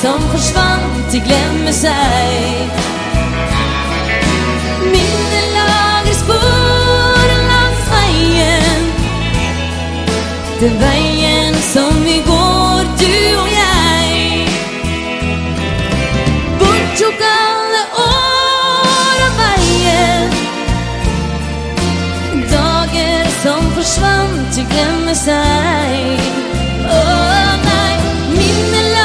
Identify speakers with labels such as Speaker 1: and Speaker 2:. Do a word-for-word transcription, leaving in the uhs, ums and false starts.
Speaker 1: som forsvant til glemme seg. Minne lager spor langs veien, den veien som vi går, du og jeg. Borttok alle år og veien, dager som forsvant til glemme seg.